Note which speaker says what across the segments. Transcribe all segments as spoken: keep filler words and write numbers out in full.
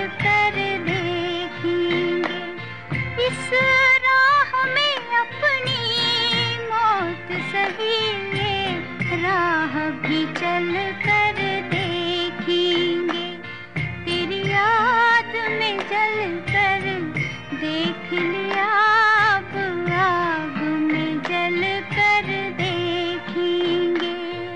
Speaker 1: कर देखेंगे। इस राह में अपनी मौत सही ये राह भी चल कर देखेंगे। तेरी याद में जल कर देख लिया, अब आग में जल कर देखेंगे।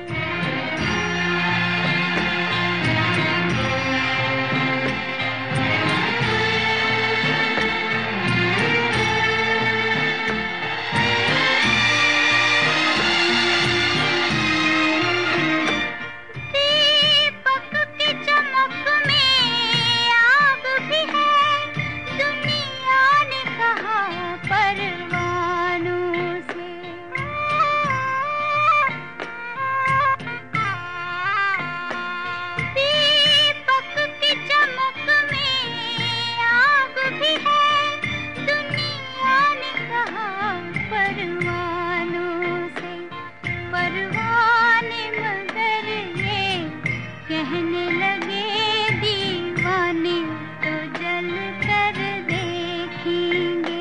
Speaker 1: दीपक की चमक में आग भी है, दुनिया ने कहा परवानों से। दीपक की चमक में आग भी है, दुनिया ने कहा परवानों से। परवाने मगर ये कहने लगे दीवाने तो जल कर देखेंगे।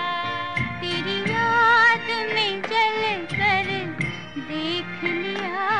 Speaker 1: तेरी याद में जल कर देख लिया,